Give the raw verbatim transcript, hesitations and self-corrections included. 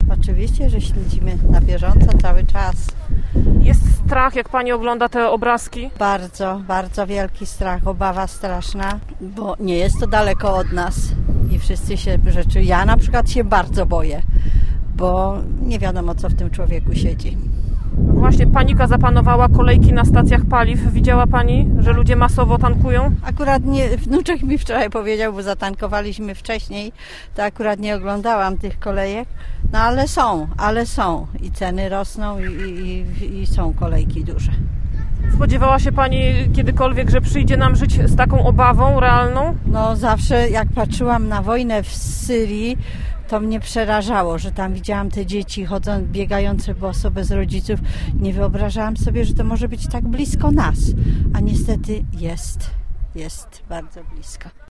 Oczywiście, że śledzimy na bieżąco cały czas. Jest strach, jak pani ogląda te obrazki? Bardzo, bardzo wielki strach, obawa straszna, bo nie jest to daleko od nas i wszyscy się rzeczy. Ja na przykład się bardzo boję, bo nie wiadomo, co w tym człowieku siedzi. Właśnie panika zapanowała, kolejki na stacjach paliw. Widziała pani, że ludzie masowo tankują? Akurat nie, wnuczek mi wczoraj powiedział, bo zatankowaliśmy wcześniej, to akurat nie oglądałam tych kolejek, no ale są, ale są i ceny rosną i, i, i są kolejki duże. Spodziewała się pani kiedykolwiek, że przyjdzie nam żyć z taką obawą realną? No zawsze jak patrzyłam na wojnę w Syrii, to mnie przerażało, że tam widziałam te dzieci chodząc, biegające boso bez rodziców. Nie wyobrażałam sobie, że to może być tak blisko nas, a niestety jest, jest bardzo blisko.